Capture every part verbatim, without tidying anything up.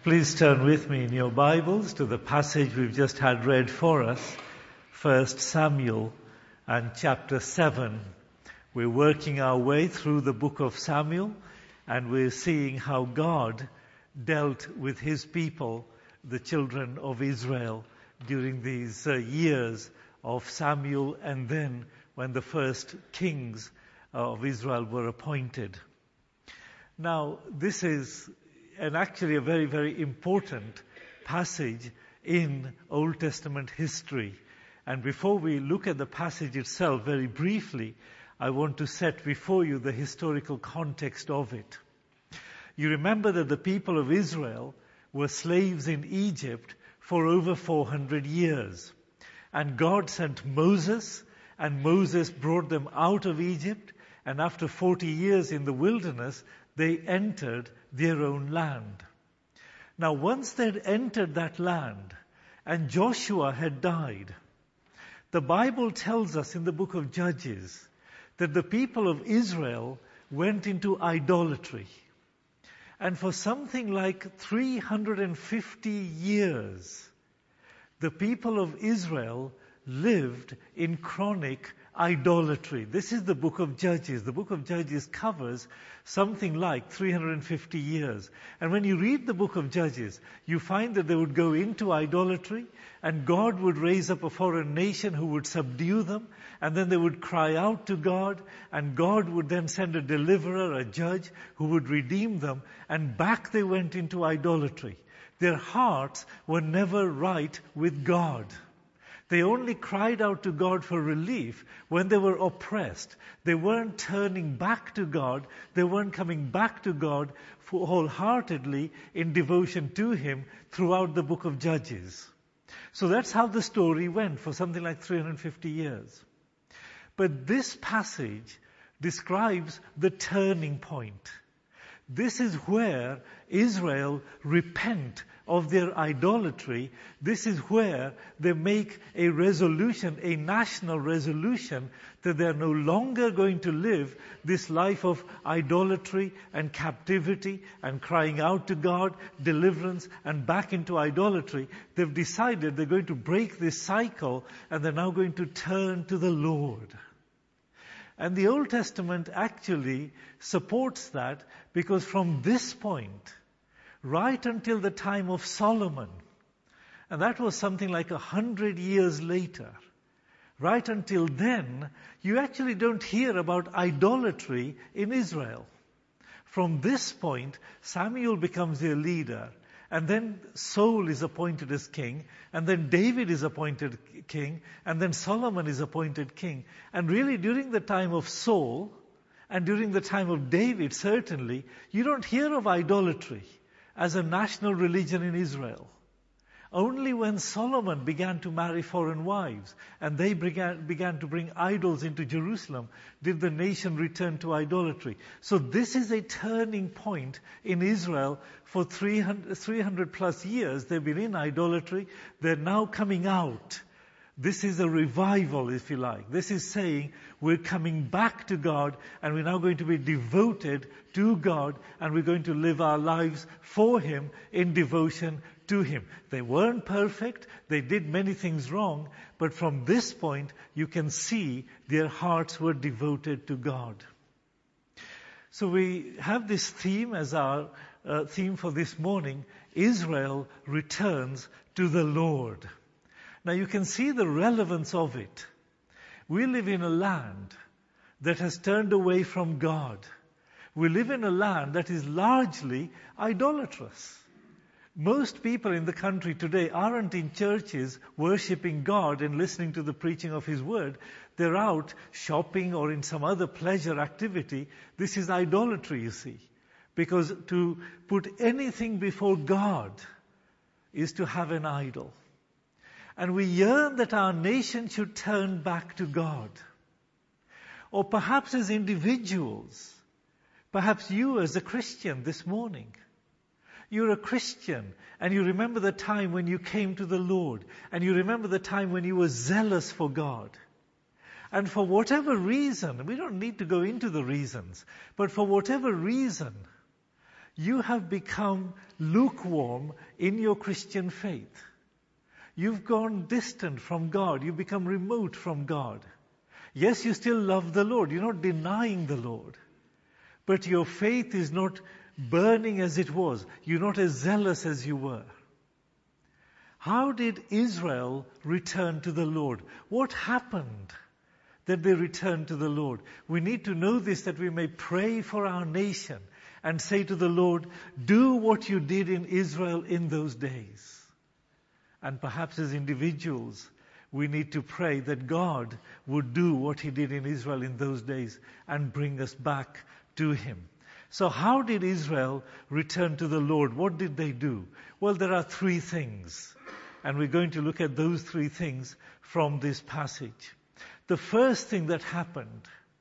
Please turn with me in your Bibles to the passage we've just had read for us, First Samuel and chapter seven. We're working our way through the book of Samuel, and we're seeing how God dealt with his people, the children of Israel, during these uh, years of Samuel and then when the first kings of Israel were appointed. Now, this is and actually a very, very important passage in Old Testament history. And before we look at the passage itself very briefly, I want to set before you the historical context of it. You remember that the people of Israel were slaves in Egypt for over four hundred years. And God sent Moses, and Moses brought them out of Egypt, and after forty years in the wilderness, they entered their own land. Now, once they'd entered that land and Joshua had died, the Bible tells us in the book of Judges that the people of Israel went into idolatry. And for something like three hundred fifty years, the people of Israel lived in chronic idolatry. This is the book of Judges. The book of Judges covers something like three hundred fifty years. And when you read the book of Judges, you find that they would go into idolatry, and God would raise up a foreign nation who would subdue them, and then they would cry out to God, and God would then send a deliverer, a judge, who would redeem them, and back they went into idolatry. Their hearts were never right with God. They only cried out to God for relief when they were oppressed. They weren't turning back to God. They weren't coming back to God wholeheartedly in devotion to Him throughout the book of Judges. So that's how the story went for something like three hundred fifty years. But this passage describes the turning point. This is where Israel repent of their idolatry. This is where they make a resolution, a national resolution, that they're no longer going to live this life of idolatry and captivity and crying out to God, deliverance, and back into idolatry. They've decided they're going to break this cycle, and they're now going to turn to the Lord. And the Old Testament actually supports that, because from this point, right until the time of Solomon, and that was something like a hundred years later, right until then, you actually don't hear about idolatry in Israel. From this point, Samuel becomes their leader, and then Saul is appointed as king, and then David is appointed king, and then Solomon is appointed king. And really, during the time of Saul, and during the time of David, certainly, you don't hear of idolatry as a national religion in Israel. Only when Solomon began to marry foreign wives, and they began, began to bring idols into Jerusalem, did the nation return to idolatry. So this is a turning point in Israel. For three hundred, three hundred plus years, they've been in idolatry. They're now coming out. This is a revival, if you like. This is saying we're coming back to God, and we're now going to be devoted to God, and we're going to live our lives for Him in devotion to Him. They weren't perfect. They did many things wrong. But from this point, you can see their hearts were devoted to God. So we have this theme as our uh, theme for this morning: Israel returns to the Lord. Now you can see the relevance of it. We live in a land that has turned away from God. We live in a land that is largely idolatrous. Most people in the country today aren't in churches worshipping God and listening to the preaching of His Word. They're out shopping or in some other pleasure activity. This is idolatry, you see. Because to put anything before God is to have an idol. And we yearn that our nation should turn back to God. Or perhaps as individuals, perhaps you as a Christian this morning, you're a Christian and you remember the time when you came to the Lord, and you remember the time when you were zealous for God. And for whatever reason, we don't need to go into the reasons, but for whatever reason, You have become lukewarm in your Christian faith. You've gone distant from God. You've become remote from God. Yes, you still love the Lord. You're not denying the Lord. But your faith is not burning as it was. You're not as zealous as you were. How did Israel return to the Lord? What happened that they returned to the Lord? We need to know this, that we may pray for our nation and say to the Lord, do what you did in Israel in those days. And perhaps as individuals, we need to pray that God would do what He did in Israel in those days and bring us back to Him. So how did Israel return to the Lord? What did they do? Well, there are three things. And we're going to look at those three things from this passage. The first thing that happened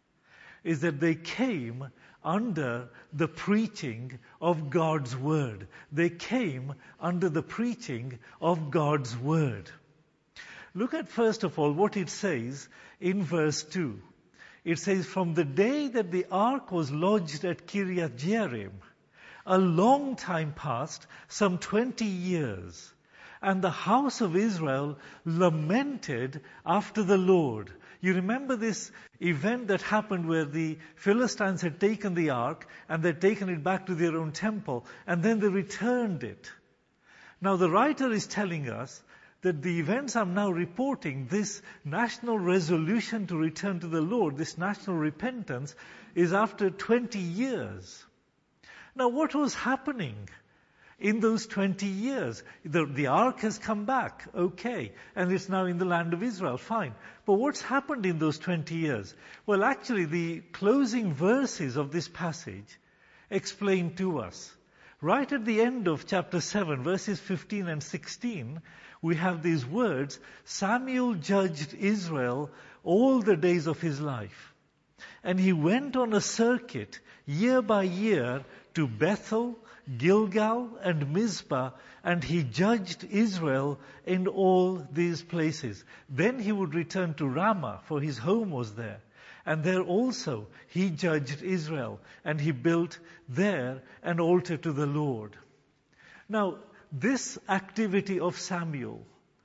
is that they came under the preaching of God's Word. They came under the preaching of God's Word. Look at first of all what it says in verse two. It says, from the day that the ark was lodged at Kiriath Jearim, a long time passed, some twenty years, and the house of Israel lamented after the Lord. You remember this event that happened where the Philistines had taken the ark and they'd taken it back to their own temple, and then they returned it. Now the writer is telling us that the events I'm now reporting, this national resolution to return to the Lord, this national repentance, is after twenty years. Now what was happening in those twenty years? The, the ark has come back, okay, and it's now in the land of Israel, fine. But what's happened in those twenty years? Well, actually, the closing verses of this passage explain to us. Right at the end of chapter seven, verses fifteen and sixteen, we have these words, Samuel judged Israel all the days of his life. And he went on a circuit year by year to Bethel, Gilgal, and Mizpah, and he judged Israel in all these places. Then he would return to Ramah, for his home was there. And there also he judged Israel, and he built there an altar to the Lord. Now, this activity of Samuel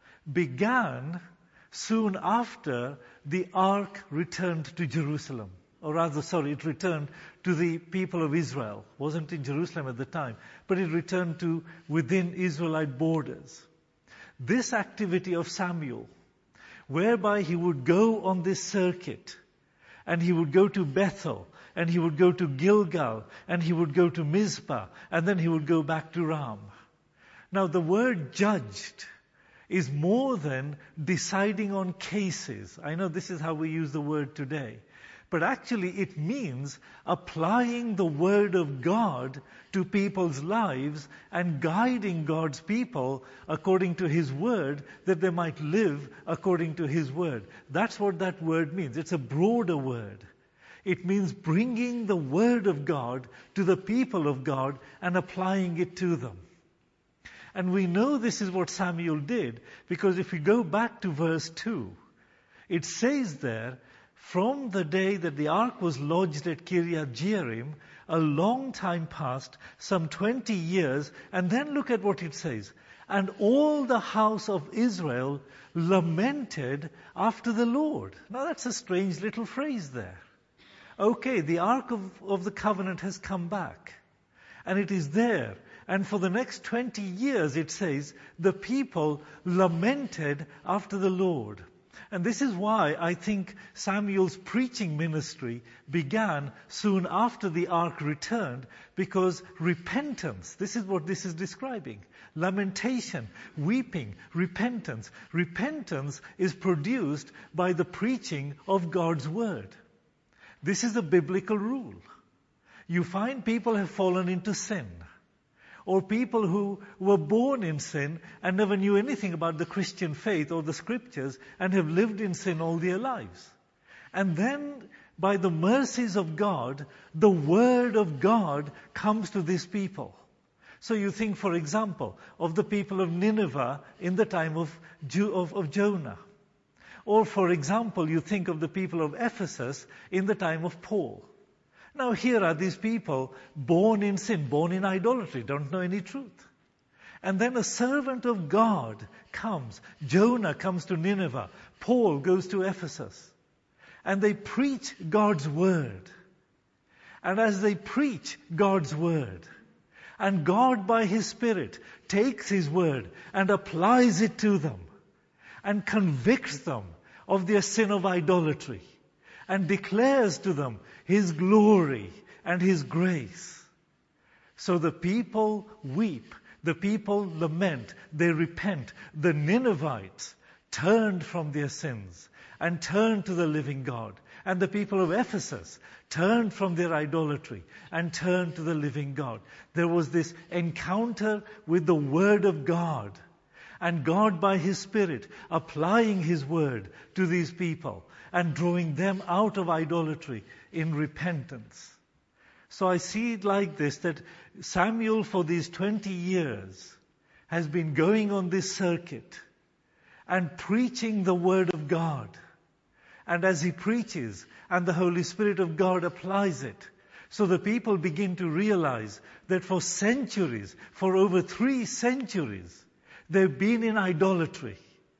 began soon after the ark returned to Jerusalem. Or rather, sorry, it returned to the people of Israel. It wasn't in Jerusalem at the time, but it returned to within Israelite borders. This activity of Samuel, whereby he would go on this circuit, and he would go to Bethel, and he would go to Gilgal, and he would go to Mizpah, and then he would go back to Ram. Now the word judged is more than deciding on cases. I know this is how we use the word today. But actually it means applying the Word of God to people's lives and guiding God's people according to His Word, that they might live according to His Word. That's what that word means. It's a broader word. It means bringing the Word of God to the people of God and applying it to them. And we know this is what Samuel did, because if we go back to verse two, it says there, from the day that the ark was lodged at Kiriath Jearim, a long time passed, some twenty years, and then look at what it says. And all the house of Israel lamented after the Lord. Now that's a strange little phrase there. Okay, the ark of, of the covenant has come back, and it is there. And for the next twenty years, it says, the people lamented after the Lord. And this is why I think Samuel's preaching ministry began soon after the ark returned, because repentance, this is what this is describing. Lamentation, weeping, repentance. Repentance is produced by the preaching of God's Word. This is a biblical rule. You find people have fallen into sin, or people who were born in sin and never knew anything about the Christian faith or the Scriptures and have lived in sin all their lives. And then, by the mercies of God, the Word of God comes to these people. So you think, for example, of the people of Nineveh in the time of, Ju- of, of Jonah. Or, for example, you think of the people of Ephesus in the time of Paul. Now here are these people born in sin, born in idolatry, don't know any truth. And then a servant of God comes. Jonah comes to Nineveh. Paul goes to Ephesus. And they preach God's word. And as they preach God's word, and God by His Spirit takes His word and applies it to them, and convicts them of their sin of idolatry, and declares to them His glory and His grace. So the people weep, the people lament, they repent. The Ninevites turned from their sins and turned to the living God. And the people of Ephesus turned from their idolatry and turned to the living God. There was this encounter with the Word of God. And God by His Spirit applying His Word to these people and drawing them out of idolatry in repentance. So I see it like this, that Samuel for these twenty years has been going on this circuit and preaching the Word of God. And as he preaches, and the Holy Spirit of God applies it, so the people begin to realize that for centuries, for over three centuries, they've been in idolatry.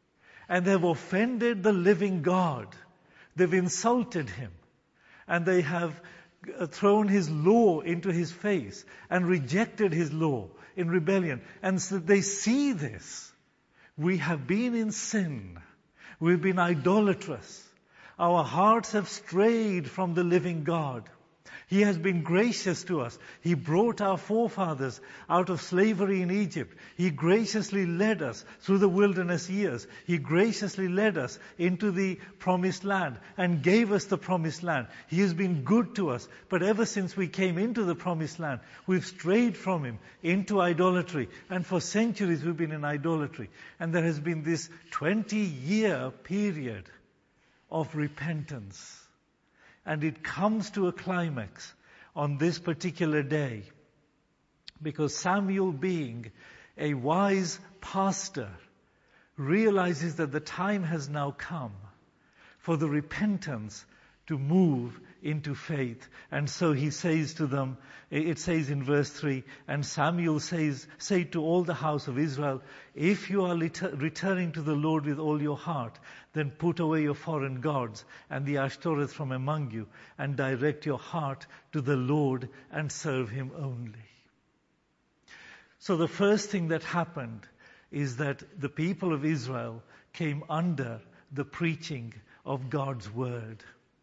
And they've offended the living God. They've insulted Him. And they have thrown His law into His face and rejected His law in rebellion. And so they see this. We have been in sin. We've been idolatrous. Our hearts have strayed from the living God. He has been gracious to us. He brought our forefathers out of slavery in Egypt. He graciously led us through the wilderness years. He graciously led us into the promised land and gave us the promised land. He has been good to us. But ever since we came into the promised land, we've strayed from Him into idolatry. And for centuries we've been in idolatry. And there has been this twenty-year period of repentance. And it comes to a climax on this particular day, because Samuel, being a wise pastor, realizes that the time has now come for the repentance to move into faith. And so he says to them, it says in verse three, and Samuel says, say to all the house of Israel, if you are returning to the Lord with all your heart, then put away your foreign gods and the Ashtoreth from among you, and direct your heart to the Lord and serve Him only. So the first thing that happened is that the people of Israel came under the preaching of God's word.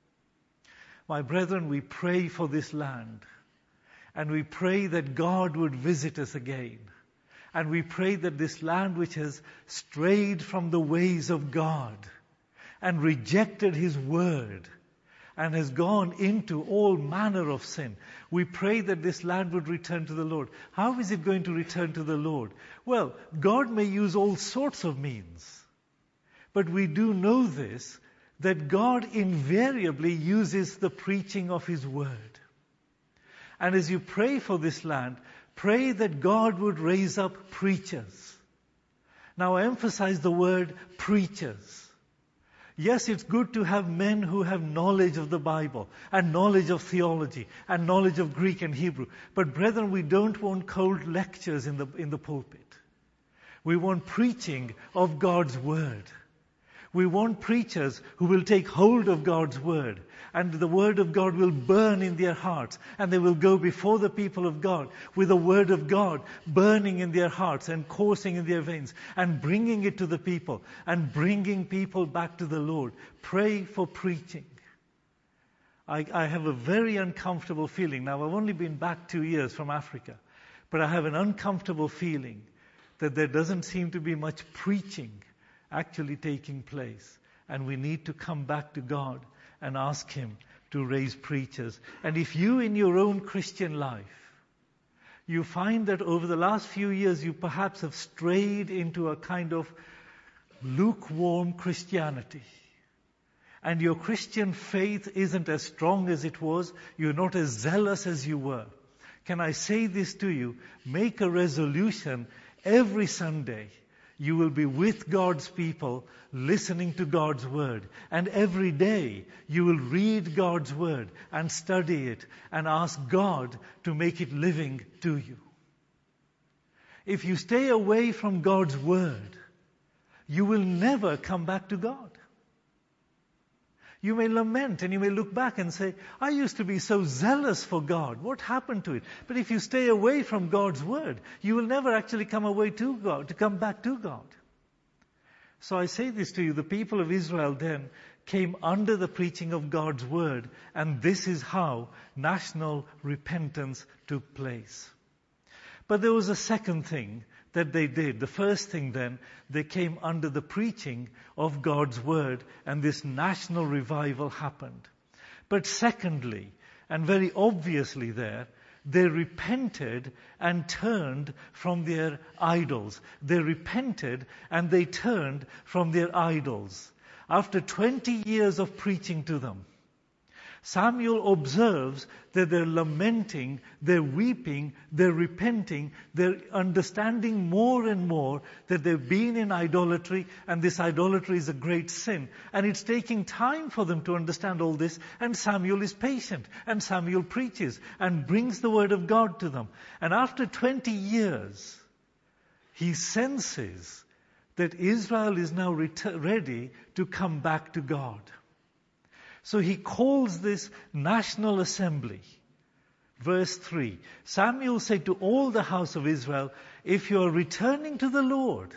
My brethren, we pray for this land, and we pray that God would visit us again. And we pray that this land which has strayed from the ways of God and rejected His word and has gone into all manner of sin, we pray that this land would return to the Lord. How is it going to return to the Lord? Well, God may use all sorts of means. But we do know this, that God invariably uses the preaching of His word. And as you pray for this land, pray that God would raise up preachers. Now I emphasize the word preachers. Yes, it's good to have men who have knowledge of the Bible and knowledge of theology and knowledge of Greek and Hebrew. But brethren, we don't want cold lectures in the, in the pulpit. We want preaching of God's word. We want preachers who will take hold of God's word, and the word of God will burn in their hearts, and they will go before the people of God with the word of God burning in their hearts and coursing in their veins, and bringing it to the people and bringing people back to the Lord. Pray for preaching. I, I have a very uncomfortable feeling. Now, I've only been back two years from Africa, but I have an uncomfortable feeling that there doesn't seem to be much preaching actually taking place. And we need to come back to God and ask Him to raise preachers. And if you in your own Christian life, you find that over the last few years you perhaps have strayed into a kind of lukewarm Christianity, and your Christian faith isn't as strong as it was, you're not as zealous as you were, can I say this to you? Make a resolution every Sunday. You will be with God's people, listening to God's Word. And every day you will read God's Word and study it and ask God to make it living to you. If you stay away from God's Word, you will never come back to God. You may lament and you may look back and say, I used to be so zealous for God. What happened to it? But if you stay away from God's Word, you will never actually come away to God, to come back to God. So I say this to you, the people of Israel then came under the preaching of God's Word, and this is how national repentance took place. But there was a second thing that they did. The first thing then, they came under the preaching of God's Word, and this national revival happened. But secondly, and very obviously there, they repented and turned from their idols. They repented and they turned from their idols. After twenty years of preaching to them, Samuel observes that they're lamenting, they're weeping, they're repenting, they're understanding more and more that they've been in idolatry, and this idolatry is a great sin. And it's taking time for them to understand all this, and Samuel is patient, and Samuel preaches and brings the word of God to them. And after twenty years, he senses that Israel is now ret- ready to come back to God. So he calls this national assembly. Verse three, Samuel said to all the house of Israel, if you are returning to the Lord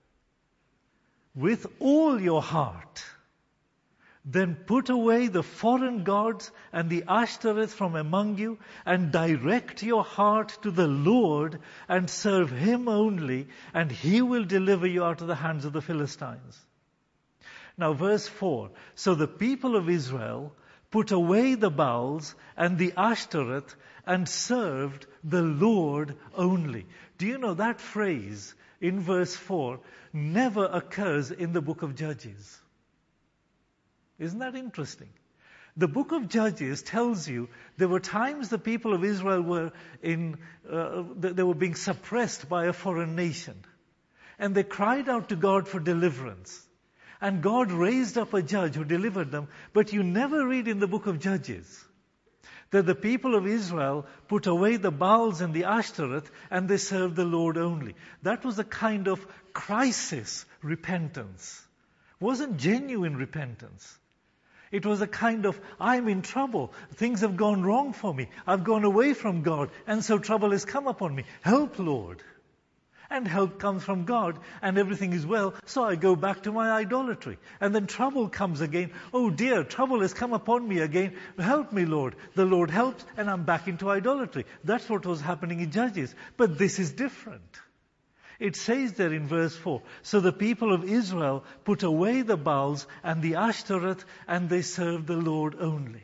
with all your heart, then put away the foreign gods and the Ashtoreth from among you, and direct your heart to the Lord and serve Him only, and He will deliver you out of the hands of the Philistines. Now verse four, so the people of Israel put away the Baals and the Ashtoreth and served the Lord only. Do you know that phrase in verse four never occurs in the book of Judges? Isn't that interesting? The book of Judges tells you there were times the people of Israel were in, uh, they were being suppressed by a foreign nation. And they cried out to God for deliverance. And God raised up a judge who delivered them. But you never read in the book of Judges that the people of Israel put away the Baals and the Ashtoreth and they served the Lord only. That was a kind of crisis repentance. It wasn't genuine repentance. It was a kind of, I'm in trouble. Things have gone wrong for me. I've gone away from God, and so trouble has come upon me. Help, Lord. And help comes from God, and everything is well, so I go back to my idolatry. And then trouble comes again. Oh dear, trouble has come upon me again. Help me, Lord. The Lord helps, and I'm back into idolatry. That's what was happening in Judges. But this is different. It says there in verse four, so the people of Israel put away the Baals and the Ashtoreth, and they served the Lord only.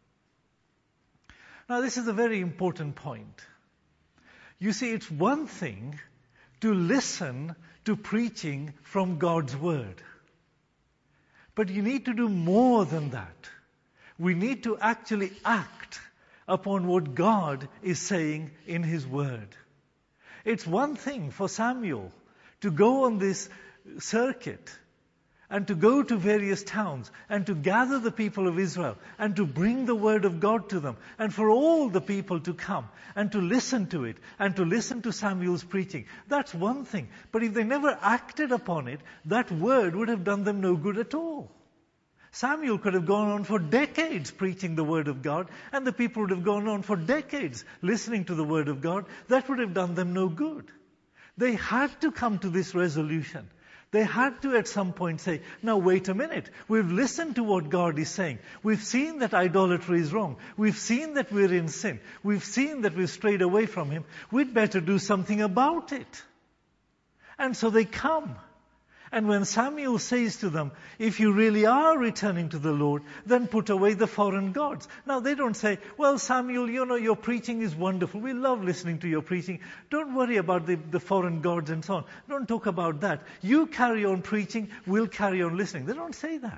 Now this is a very important point. You see, it's one thing to listen to preaching from God's Word. But you need to do more than that. We need to actually act upon what God is saying in His Word. It's one thing for Samuel to go on this circuit and to go to various towns and to gather the people of Israel and to bring the word of God to them, and for all the people to come and to listen to it and to listen to Samuel's preaching. That's one thing. But if they never acted upon it, that word would have done them no good at all. Samuel could have gone on for decades preaching the word of God, and the people would have gone on for decades listening to the word of God. That would have done them no good. They had to come to this resolution. They had to at some point say, now wait a minute, we've listened to what God is saying. We've seen that idolatry is wrong. We've seen that we're in sin. We've seen that we've strayed away from Him. We'd better do something about it. And so they come. And when Samuel says to them, if you really are returning to the Lord, then put away the foreign gods. Now they don't say, well, Samuel, you know, your preaching is wonderful. We love listening to your preaching. Don't worry about the, the foreign gods and so on. Don't talk about that. You carry on preaching, we'll carry on listening. They don't say that.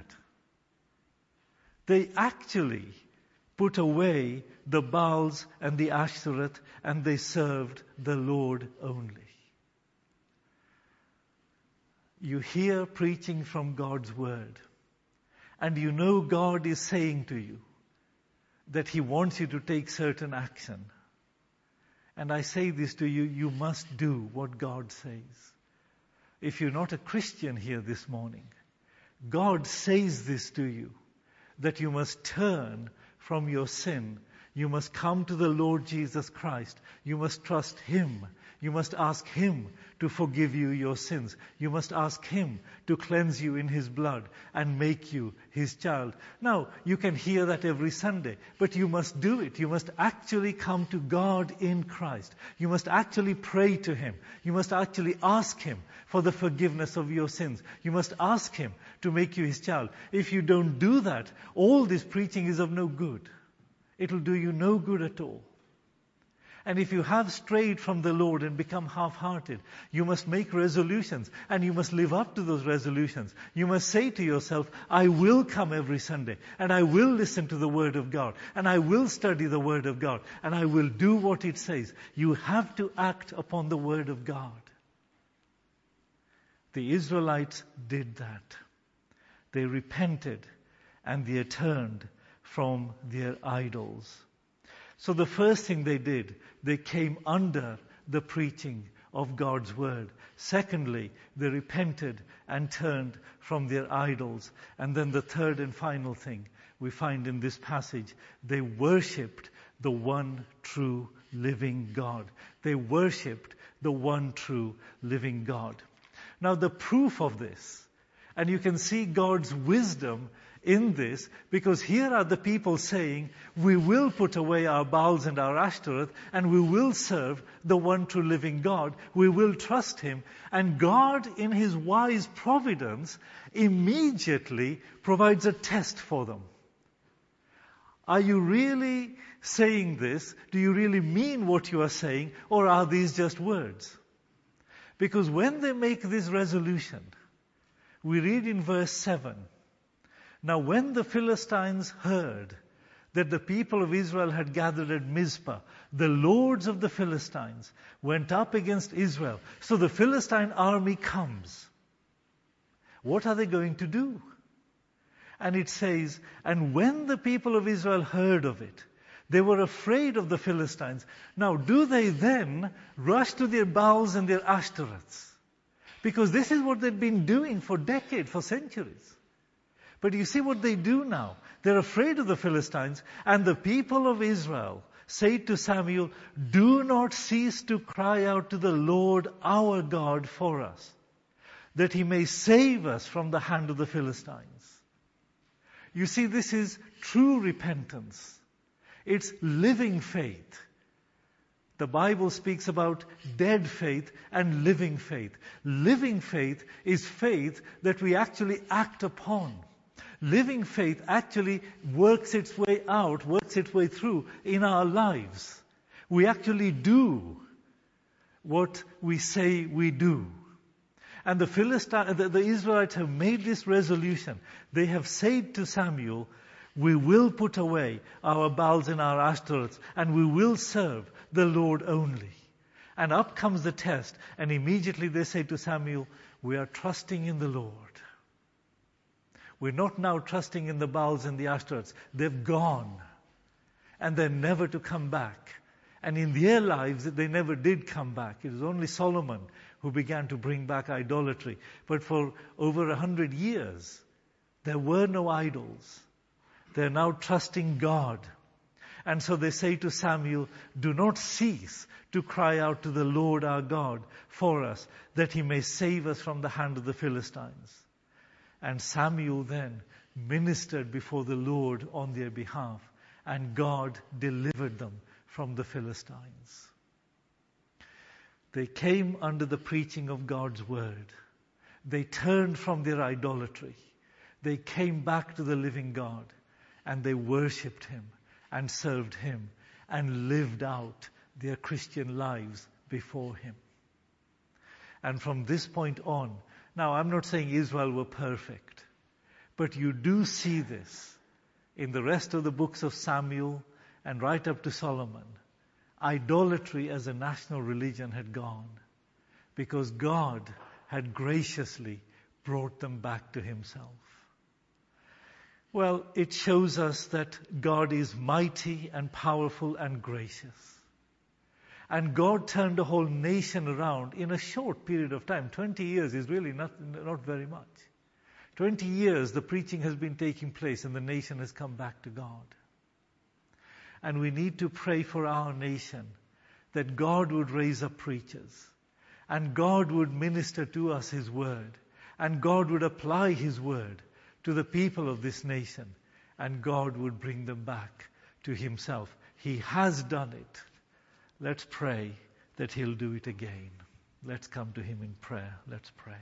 They actually put away the Baals and the Ashtoreth, and they served the Lord only. you hear preaching from God's word, and you know God is saying to you that He wants you to take certain action. And I say this to you, you must do what God says. If you're not a Christian here this morning, God says this to you, that you must turn from your sin. You must come to the Lord Jesus Christ. You must trust Him. You must ask Him to forgive you your sins. You must ask Him to cleanse you in His blood and make you His child. Now, you can hear that every Sunday, but you must do it. You must actually come to God in Christ. You must actually pray to Him. You must actually ask Him for the forgiveness of your sins. You must ask Him to make you His child. If you don't do that, all this preaching is of no good. It will do you no good at all. And if you have strayed from the Lord and become half-hearted, you must make resolutions and you must live up to those resolutions. You must say to yourself, I will come every Sunday and I will listen to the Word of God and I will study the Word of God and I will do what it says. You have to act upon the Word of God. The Israelites did that. They repented and they turned from their idols. So the first thing they did, they came under the preaching of God's word. Secondly, they repented and turned from their idols. And then the third and final thing we find in this passage, they worshipped the one true living God. They worshipped the one true living God. Now the proof of this, and you can see God's wisdom in this, because here are the people saying, we will put away our Baals and our Ashtoreth, and we will serve the one true living God. We will trust Him. And God, in His wise providence, immediately provides a test for them. Are you really saying this? Do you really mean what you are saying? Or are these just words? Because when they make this resolution, we read in verse seven, now when the Philistines heard that the people of Israel had gathered at Mizpah, the lords of the Philistines went up against Israel. So the Philistine army comes. What are they going to do? And it says, and when the people of Israel heard of it, they were afraid of the Philistines. Now, do they then rush to their Baals and their Ashtoreths? Because this is what they'd been doing for decades, for centuries. But you see what they do now. They're afraid of the Philistines, and the people of Israel say to Samuel, do not cease to cry out to the Lord our God for us, that He may save us from the hand of the Philistines. You see, this is true repentance. It's living faith. The Bible speaks about dead faith and living faith. Living faith is faith that we actually act upon. Living faith actually works its way out, works its way through in our lives. We actually do what we say we do. And the Philistine, the, the Israelites have made this resolution. They have said to Samuel, we will put away our Baals and our Ashtoreths, and we will serve the Lord only. And up comes the test, and immediately they say to Samuel, we are trusting in the Lord. We're not now trusting in the Baals and the Ashtoreths. They've gone. And they're never to come back. And in their lives, they never did come back. It was only Solomon who began to bring back idolatry. But for over a hundred years, there were no idols. They're now trusting God. And so they say to Samuel, do not cease to cry out to the Lord our God for us, that He may save us from the hand of the Philistines. And Samuel then ministered before the Lord on their behalf, and God delivered them from the Philistines. They came under the preaching of God's word. They turned from their idolatry. They came back to the living God, and they worshipped Him and served Him and lived out their Christian lives before Him. And from this point on, now I'm not saying Israel were perfect, but you do see this in the rest of the books of Samuel and right up to Solomon. Idolatry as a national religion had gone, because God had graciously brought them back to himself. Well, it shows us that God is mighty and powerful and gracious. And God turned a whole nation around in a short period of time. Twenty years is really not, not very much. Twenty years the preaching has been taking place and the nation has come back to God. And we need to pray for our nation that God would raise up preachers and God would minister to us His word and God would apply His word to the people of this nation and God would bring them back to Himself. He has done it. Let's pray that He'll do it again. Let's come to Him in prayer. Let's pray.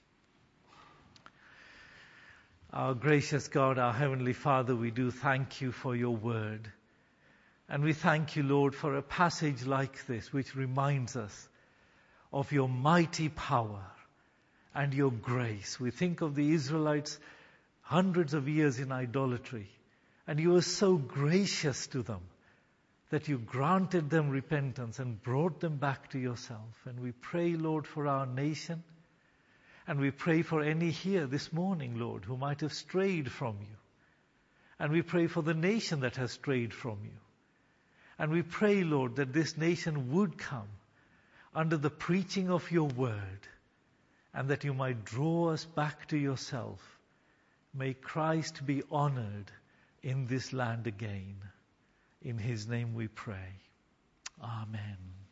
Our gracious God, our Heavenly Father, we do thank You for Your word. And we thank You, Lord, for a passage like this which reminds us of Your mighty power and Your grace. We think of the Israelites hundreds of years in idolatry, and You were so gracious to them that You granted them repentance and brought them back to Yourself. And we pray, Lord, for our nation, and we pray for any here this morning, Lord, who might have strayed from You. And we pray for the nation that has strayed from You. And we pray, Lord, that this nation would come under the preaching of Your word and that You might draw us back to Yourself. May Christ be honored in this land again. In His name we pray. Amen.